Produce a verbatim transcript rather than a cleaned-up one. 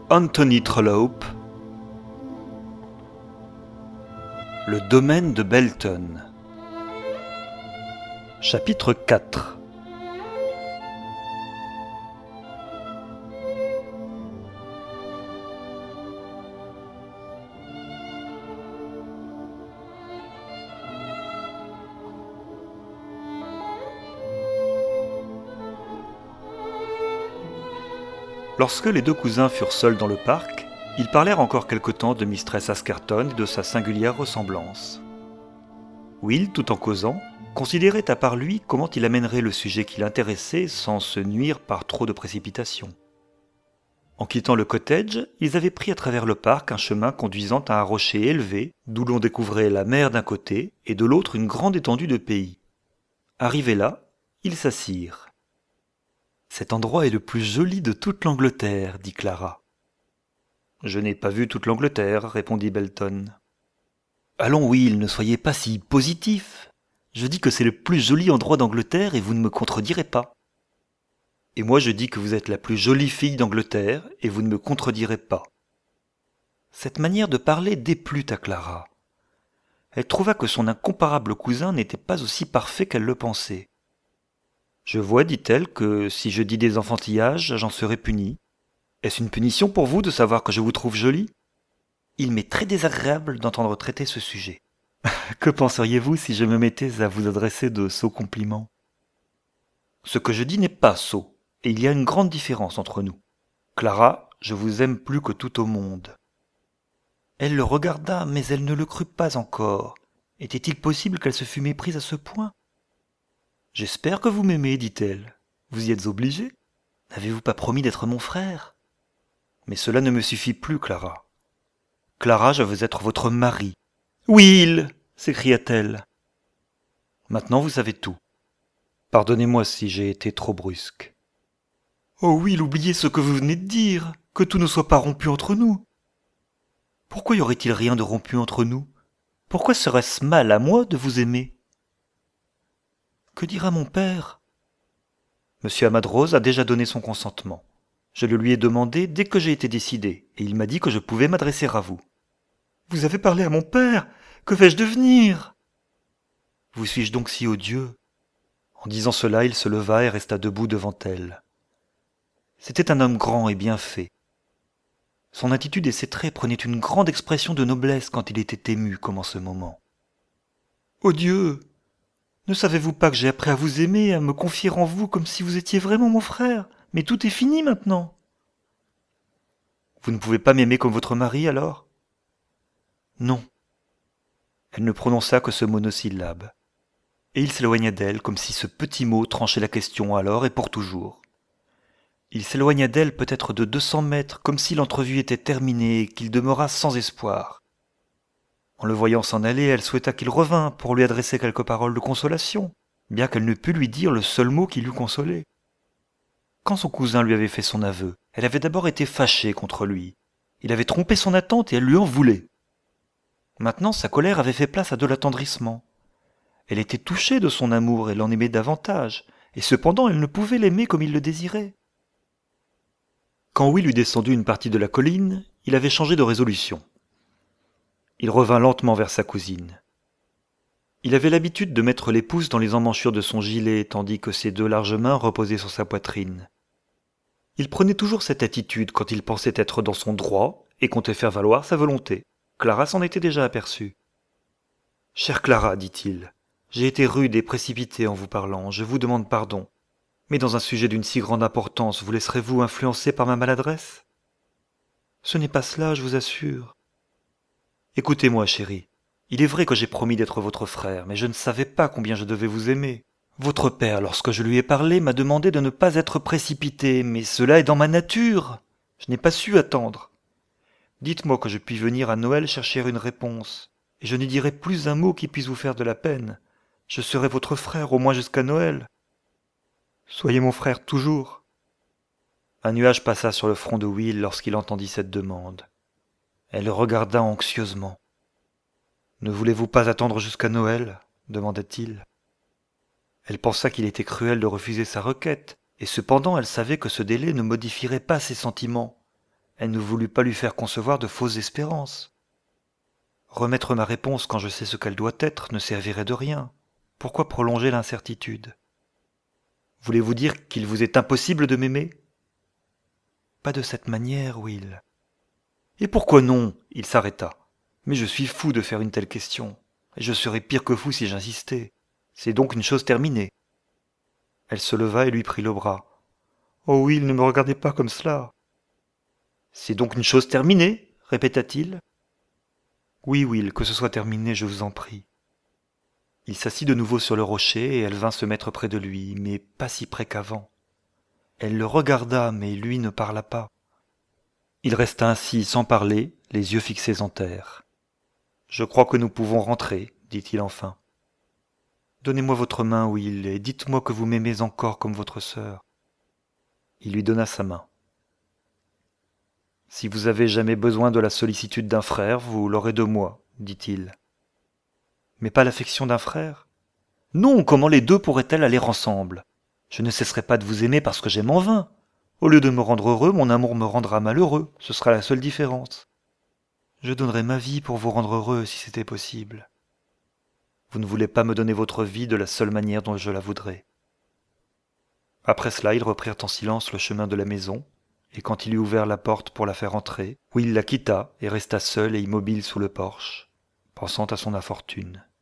Anthony Trollope. Le domaine de Belton. Chapitre quatre. Lorsque les deux cousins furent seuls dans le parc, ils parlèrent encore quelque temps de mistress Askerton et de sa singulière ressemblance. Will, tout en causant, considérait à part lui comment il amènerait le sujet qui l'intéressait sans se nuire par trop de précipitation. En quittant le cottage, ils avaient pris à travers le parc un chemin conduisant à un rocher élevé, d'où l'on découvrait la mer d'un côté et de l'autre une grande étendue de pays. Arrivés là, ils s'assirent. « Cet endroit est le plus joli de toute l'Angleterre, dit Clara. « Je n'ai pas vu toute l'Angleterre, répondit Belton. « Allons, Will, ne soyez pas si positif. Je dis que c'est le plus joli endroit d'Angleterre et vous ne me contredirez pas. Et moi je dis que vous êtes la plus jolie fille d'Angleterre et vous ne me contredirez pas. » Cette manière de parler déplut à Clara. Elle trouva que son incomparable cousin n'était pas aussi parfait qu'elle le pensait. « Je vois, dit-elle, que si je dis des enfantillages, j'en serai punie. Est-ce une punition pour vous de savoir que je vous trouve jolie ? Il m'est très désagréable d'entendre traiter ce sujet. Que penseriez-vous si je me mettais à vous adresser de sots compliments ? Ce que je dis n'est pas sot, et il y a une grande différence entre nous. Clara, je vous aime plus que tout au monde. » Elle le regarda, mais elle ne le crut pas encore. Était-il possible qu'elle se fût méprise à ce point ? « J'espère que vous m'aimez, dit-elle. Vous y êtes obligé ? N'avez-vous pas promis d'être mon frère ? Mais cela ne me suffit plus, Clara. Clara, je veux être votre mari. »« Will !» s'écria-t-elle. « Maintenant vous savez tout. Pardonnez-moi si j'ai été trop brusque. »« Oh Will, oubliez ce que vous venez de dire, que tout ne soit pas rompu entre nous. » »« Pourquoi y aurait-il rien de rompu entre nous ? Pourquoi serait-ce mal à moi de vous aimer ? » ?»« Que dira mon père ? » ?»« Monsieur Amadrose a déjà donné son consentement. Je le lui ai demandé dès que j'ai été décidé, et il m'a dit que je pouvais m'adresser à vous. »« Vous avez parlé à mon père ? Que vais-je devenir ? » ?»« Vous suis-je donc si odieux ? » En disant cela, il se leva et resta debout devant elle. C'était un homme grand et bien fait. Son attitude et ses traits prenaient une grande expression de noblesse quand il était ému comme en ce moment. « Oh Dieu ! Ne savez-vous pas que j'ai appris à vous aimer, à me confier en vous comme si vous étiez vraiment mon frère ? Mais tout est fini maintenant. » »« Vous ne pouvez pas m'aimer comme votre mari, alors ? » ?»« Non. » Elle ne prononça que ce monosyllabe. Et il s'éloigna d'elle comme si ce petit mot tranchait la question alors et pour toujours. Il s'éloigna d'elle peut-être de deux cents mètres, comme si l'entrevue était terminée et qu'il demeura sans espoir. En le voyant s'en aller, elle souhaita qu'il revînt pour lui adresser quelques paroles de consolation, bien qu'elle ne pût lui dire le seul mot qui l'eût consolée. Quand son cousin lui avait fait son aveu, elle avait d'abord été fâchée contre lui. Il avait trompé son attente et elle lui en voulait. Maintenant, sa colère avait fait place à de l'attendrissement. Elle était touchée de son amour et l'en aimait davantage, et cependant elle ne pouvait l'aimer comme il le désirait. Quand Will eut descendu une partie de la colline, il avait changé de résolution. Il revint lentement vers sa cousine. Il avait l'habitude de mettre les pouces dans les emmanchures de son gilet, tandis que ses deux larges mains reposaient sur sa poitrine. Il prenait toujours cette attitude quand il pensait être dans son droit et comptait faire valoir sa volonté. Clara s'en était déjà aperçue. « Chère Clara, dit-il, j'ai été rude et précipité en vous parlant, je vous demande pardon. Mais dans un sujet d'une si grande importance, vous laisserez-vous influencer par ma maladresse ? Ce n'est pas cela, je vous assure. Écoutez-moi, chérie. Il est vrai que j'ai promis d'être votre frère, mais je ne savais pas combien je devais vous aimer. Votre père, lorsque je lui ai parlé, m'a demandé de ne pas être précipité, mais cela est dans ma nature. Je n'ai pas su attendre. Dites-moi que je puis venir à Noël chercher une réponse, et je n'y dirai plus un mot qui puisse vous faire de la peine. Je serai votre frère au moins jusqu'à Noël. Soyez mon frère toujours. » Un nuage passa sur le front de Will lorsqu'il entendit cette demande. Elle le regarda anxieusement. « Ne voulez-vous pas attendre jusqu'à Noël ? » demanda-t-il. Elle pensa qu'il était cruel de refuser sa requête, et cependant elle savait que ce délai ne modifierait pas ses sentiments. Elle ne voulut pas lui faire concevoir de fausses espérances. Remettre ma réponse quand je sais ce qu'elle doit être ne servirait de rien. Pourquoi prolonger l'incertitude? Voulez-vous dire qu'il vous est impossible de m'aimer? Pas de cette manière, Will. Et pourquoi non? Il s'arrêta. Mais je suis fou de faire une telle question. Et je serais pire que fou si j'insistais. C'est donc une chose terminée. Elle se leva et lui prit le bras. Oh Will, ne me regardez pas comme cela. C'est donc une chose terminée, répéta-t-il. Oui, Will, que ce soit terminé, je vous en prie. Il s'assit de nouveau sur le rocher et elle vint se mettre près de lui, mais pas si près qu'avant. Elle le regarda, mais lui ne parla pas. Il resta ainsi sans parler, les yeux fixés en terre. « Je crois que nous pouvons rentrer, dit-il enfin. Donnez-moi votre main, Will, et dites-moi que vous m'aimez encore comme votre sœur. » Il lui donna sa main. « Si vous avez jamais besoin de la sollicitude d'un frère, vous l'aurez de moi, dit-il. » Mais pas l'affection d'un frère? Non, comment les deux pourraient-elles aller ensemble? Je ne cesserai pas de vous aimer parce que j'aime en vain. Au lieu de me rendre heureux, mon amour me rendra malheureux, ce sera la seule différence. Je donnerais ma vie pour vous rendre heureux si c'était possible. Vous ne voulez pas me donner votre vie de la seule manière dont je la voudrais. Après cela, ils reprirent en silence le chemin de la maison, et quand il eut ouvert la porte pour la faire entrer, Will la quitta et resta seul et immobile sous le porche, pensant à son infortune.